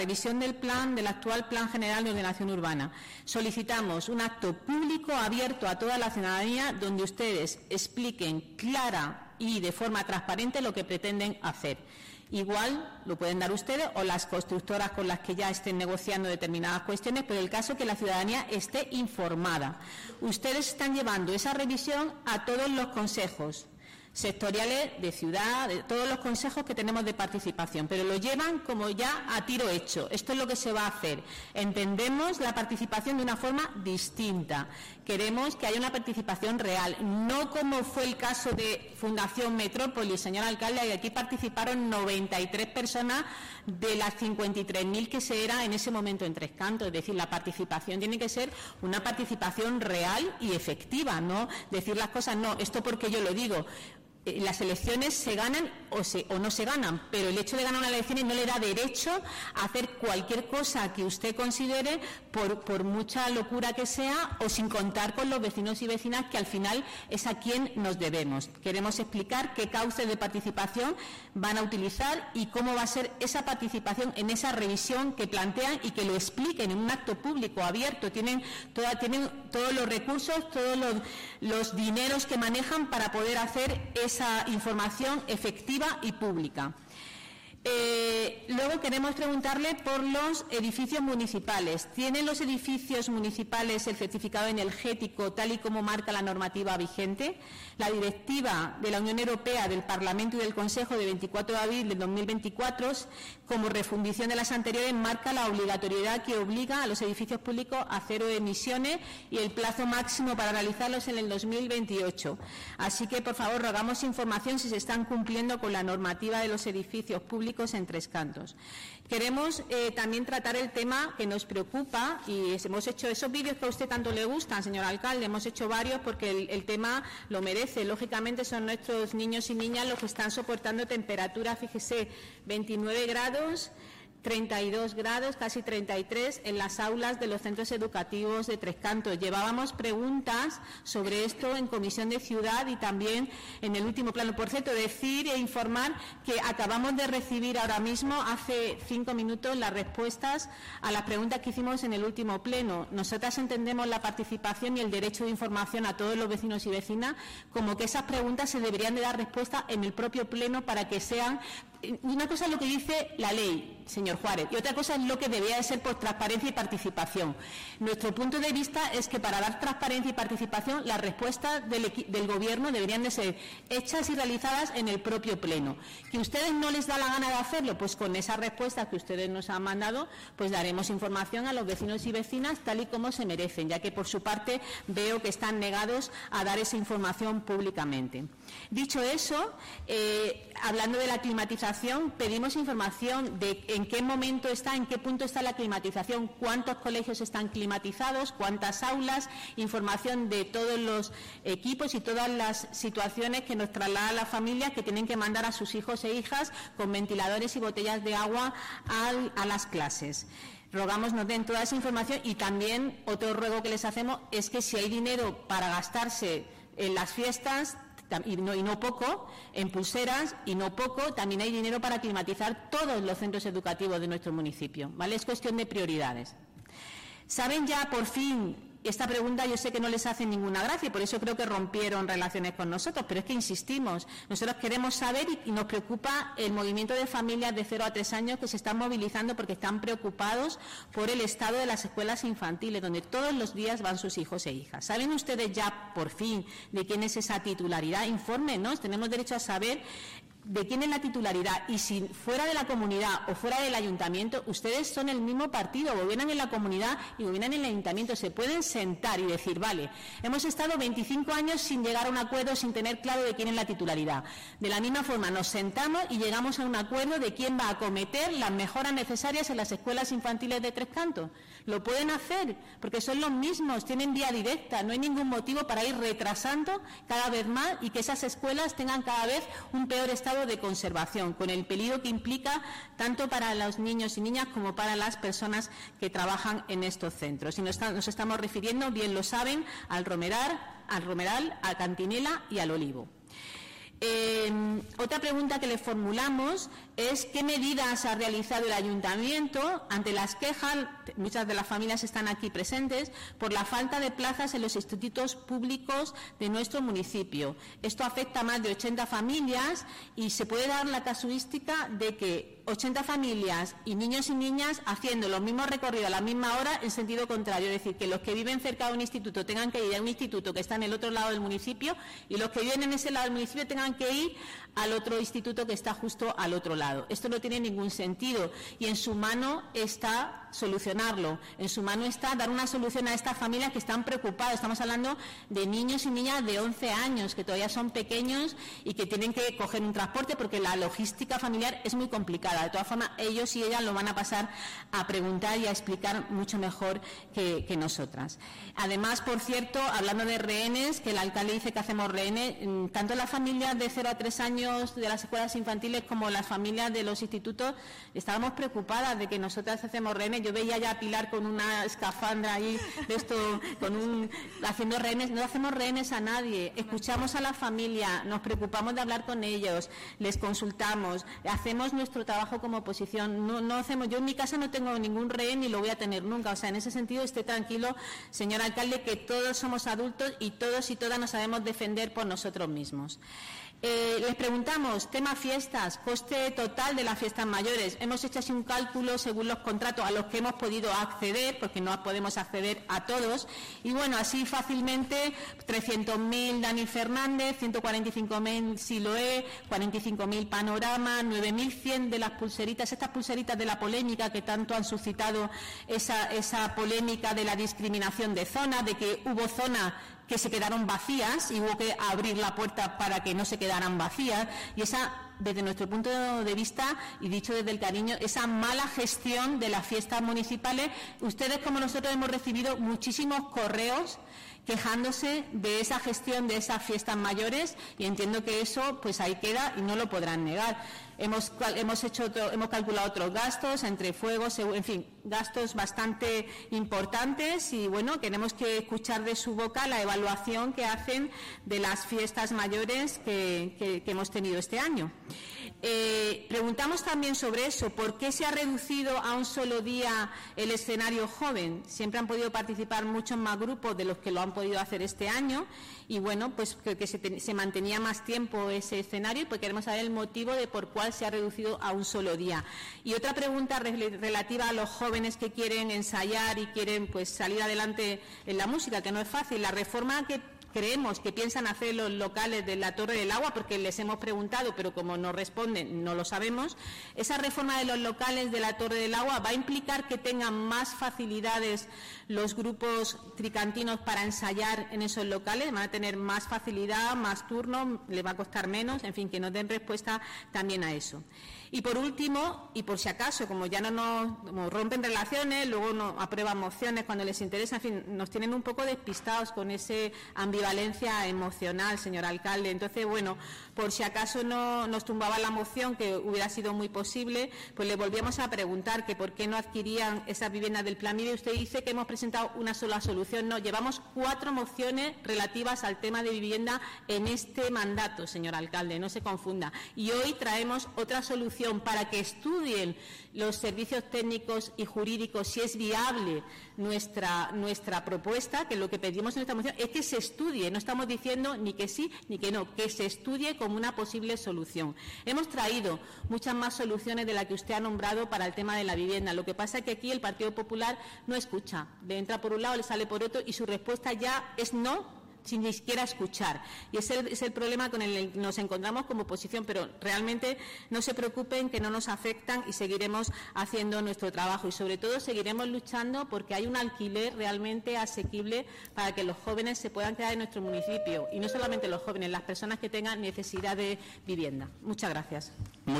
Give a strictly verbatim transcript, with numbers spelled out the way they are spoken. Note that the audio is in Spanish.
revisión del plan, del actual Plan General de Ordenación Urbana. Solicitamos un acto público abierto a toda la ciudadanía donde ustedes expliquen clara y de forma transparente lo que pretenden hacer. Igual lo pueden dar ustedes o las constructoras con las que ya estén negociando determinadas cuestiones, pero el caso es que la ciudadanía esté informada. Ustedes están llevando esa revisión a todos los consejos sectoriales de ciudad, de todos los consejos que tenemos de participación, pero lo llevan como ya a tiro hecho. Esto es lo que se va a hacer. Entendemos la participación de una forma distinta. Queremos que haya una participación real, no como fue el caso de Fundación Metrópolis, señor alcalde, y aquí participaron noventa y tres personas de las cincuenta y tres mil que se era en ese momento en Tres Cantos. Es decir, la participación tiene que ser una participación real y efectiva, no decir las cosas, no, esto porque yo lo digo. Las elecciones se ganan o, se, o no se ganan, pero el hecho de ganar unas elecciones no le da derecho a hacer cualquier cosa que usted considere, por, por mucha locura que sea, o sin contar con los vecinos y vecinas, que al final es a quien nos debemos. Queremos explicar qué cauces de participación van a utilizar y cómo va a ser esa participación en esa revisión que plantean y que lo expliquen en un acto público abierto. Tienen, toda, tienen todos los recursos, todos los, los dineros que manejan para poder hacer esa esa información efectiva y pública. Eh, luego queremos preguntarle por los edificios municipales. ¿Tienen los edificios municipales el certificado energético tal y como marca la normativa vigente? La directiva de la Unión Europea, del Parlamento y del Consejo de veinticuatro de abril de dos mil veinticuatro, como refundición de las anteriores, marca la obligatoriedad que obliga a los edificios públicos a cero emisiones y el plazo máximo para realizarlos en el dos mil veintiocho. Así que, por favor, rogamos información si se están cumpliendo con la normativa de los edificios públicos en Tres Cantos. Queremos eh, también tratar el tema que nos preocupa, y hemos hecho esos vídeos que a usted tanto le gustan, señor alcalde, hemos hecho varios porque el, el tema lo merece. Lógicamente son nuestros niños y niñas los que están soportando temperaturas, fíjese, veintinueve grados, treinta y dos grados, casi treinta y tres, en las aulas de los centros educativos de Tres Cantos. Llevábamos preguntas sobre esto en Comisión de Ciudad y también en el último plano. Por cierto, decir e informar que acabamos de recibir ahora mismo, hace cinco minutos, las respuestas a las preguntas que hicimos en el último pleno. Nosotras entendemos la participación y el derecho de información a todos los vecinos y vecinas como que esas preguntas se deberían de dar respuesta en el propio pleno para que sean. Una cosa es lo que dice la ley, señor Juárez, y otra cosa es lo que debería de ser por transparencia y participación. Nuestro punto de vista es que para dar transparencia y participación las respuestas del, del Gobierno deberían de ser hechas y realizadas en el propio pleno. ¿Que a ustedes no les da la gana de hacerlo? Pues con esas respuestas que ustedes nos han mandado, pues daremos información a los vecinos y vecinas tal y como se merecen, ya que por su parte veo que están negados a dar esa información públicamente. Dicho eso, eh, hablando de la climatización, pedimos información de en qué momento está, en qué punto está la climatización, cuántos colegios están climatizados, cuántas aulas, información de todos los equipos y todas las situaciones que nos trasladan las familias que tienen que mandar a sus hijos e hijas con ventiladores y botellas de agua al, a las clases. Rogamos nos den toda esa información y también otro ruego que les hacemos es que si hay dinero para gastarse en las fiestas, Y no, y no poco, en pulseras, y no poco, también hay dinero para climatizar todos los centros educativos de nuestro municipio, ¿vale? Es cuestión de prioridades. ¿Saben ya, por fin, esta pregunta yo sé que no les hace ninguna gracia y por eso creo que rompieron relaciones con nosotros, pero es que insistimos, nosotros queremos saber y, y nos preocupa el movimiento de familias de cero a tres años que se están movilizando porque están preocupados por el estado de las escuelas infantiles, donde todos los días van sus hijos e hijas. ¿Saben ustedes ya, por fin, de quién es esa titularidad? Infórmenos, tenemos derecho a saber de quién es la titularidad, y si fuera de la comunidad o fuera del ayuntamiento, ustedes son el mismo partido, gobiernan en la comunidad y gobiernan en el ayuntamiento, se pueden sentar y decir, vale, hemos estado veinticinco años sin llegar a un acuerdo, sin tener claro de quién es la titularidad. De la misma forma nos sentamos y llegamos a un acuerdo de quién va a acometer las mejoras necesarias en las escuelas infantiles de Tres Cantos. Lo pueden hacer, porque son los mismos, tienen vía directa, no hay ningún motivo para ir retrasando cada vez más y que esas escuelas tengan cada vez un peor estado de conservación, con el peligro que implica tanto para los niños y niñas como para las personas que trabajan en estos centros. Y nos, está, nos estamos refiriendo, bien lo saben, al Romeral, al Romeral, a Cantinela y al Olivo. Eh, otra pregunta que le formulamos es qué medidas ha realizado el Ayuntamiento ante las quejas, muchas de las familias están aquí presentes, por la falta de plazas en los institutos públicos de nuestro municipio. Esto afecta a más de ochenta familias y se puede dar la casuística de que ochenta familias y niños y niñas haciendo los mismos recorridos a la misma hora en sentido contrario, es decir, que los que viven cerca de un instituto tengan que ir a un instituto que está en el otro lado del municipio y los que viven en ese lado del municipio tengan que ir al otro instituto que está justo al otro lado. Esto no tiene ningún sentido y en su mano está solucionarlo, en su mano está dar una solución a estas familias que están preocupadas. Estamos hablando de niños y niñas de once años que todavía son pequeños y que tienen que coger un transporte porque la logística familiar es muy complicada. De todas formas, ellos y ellas lo van a pasar a preguntar y a explicar mucho mejor que, que nosotras. Además, por cierto, hablando de rehenes, que el alcalde dice que hacemos rehenes, tanto las familias de cero a tres años de las escuelas infantiles como las familias de los institutos, estábamos preocupadas de que nosotras hacemos rehenes. Yo veía ya a Pilar con una escafandra ahí, de esto, con un, haciendo rehenes. No hacemos rehenes a nadie, escuchamos a la familia, nos preocupamos de hablar con ellos, les consultamos, hacemos nuestro trabajo como oposición. No, no hacemos, yo en mi casa no tengo ningún rehén ni lo voy a tener nunca. O sea, en ese sentido, esté tranquilo, señor alcalde, que todos somos adultos y todos y todas nos sabemos defender por nosotros mismos. Eh, les preguntamos, tema fiestas, coste total de las fiestas mayores. Hemos hecho así un cálculo según los contratos a los que hemos podido acceder, porque no podemos acceder a todos, y bueno, así fácilmente, trescientos mil Dani Fernández, ciento cuarenta y cinco mil Siloé, cuarenta y cinco mil Panorama, nueve mil cien de las pulseritas, estas pulseritas de la polémica que tanto han suscitado esa, esa polémica de la discriminación de zona, de que hubo zonas que se quedaron vacías y hubo que abrir la puerta para que no se quedaran vacías, y esa, desde nuestro punto de vista, y dicho desde el cariño, esa mala gestión de las fiestas municipales. Ustedes, como nosotros, hemos recibido muchísimos correos quejándose de esa gestión de esas fiestas mayores y entiendo que eso pues ahí queda y no lo podrán negar. Hemos, hemos, hecho otro, hemos calculado otros gastos entre fuegos, en fin, gastos bastante importantes y bueno, tenemos que escuchar de su boca la evaluación que hacen de las fiestas mayores que, que, que hemos tenido este año. Eh, preguntamos también sobre eso, ¿por qué se ha reducido a un solo día el escenario joven? Siempre han podido participar muchos más grupos de los que lo han podido hacer este año y bueno, pues que, que se, te, se mantenía más tiempo ese escenario y pues queremos saber el motivo de por cuál se ha reducido a un solo día. Y otra pregunta re, relativa a los jóvenes que quieren ensayar y quieren pues salir adelante en la música, que no es fácil. La reforma que creemos que piensan hacer los locales de la Torre del Agua, porque les hemos preguntado, pero como no responden, no lo sabemos. Esa reforma de los locales de la Torre del Agua va a implicar que tengan más facilidades los grupos tricantinos para ensayar en esos locales, van a tener más facilidad, más turnos, les va a costar menos, en fin, que nos den respuesta también a eso. Y por último, y por si acaso, como ya no nos como rompen relaciones, luego no aprueban mociones cuando les interesa, en fin, nos tienen un poco despistados con esa ambivalencia emocional, señor alcalde. Entonces, bueno, por si acaso no nos tumbaba la moción, que hubiera sido muy posible, pues le volvíamos a preguntar que por qué no adquirían esas viviendas del plan. Mire, usted dice que hemos presentado una sola solución. No, llevamos cuatro mociones relativas al tema de vivienda en este mandato, señor alcalde, no se confunda. Y hoy traemos otra solución para que estudien los servicios técnicos y jurídicos si es viable nuestra, nuestra propuesta, que lo que pedimos en esta moción es que se estudie, no estamos diciendo ni que sí ni que no, que se estudie como una posible solución. Hemos traído muchas más soluciones de las que usted ha nombrado para el tema de la vivienda. Lo que pasa es que aquí el Partido Popular no escucha, le entra por un lado, le sale por otro y su respuesta ya es no, sin ni siquiera escuchar. Y ese es el problema con el que nos encontramos como oposición, pero realmente no se preocupen, que no nos afectan y seguiremos haciendo nuestro trabajo y sobre todo seguiremos luchando porque hay un alquiler realmente asequible para que los jóvenes se puedan quedar en nuestro municipio y no solamente los jóvenes, las personas que tengan necesidad de vivienda. Muchas gracias. Muy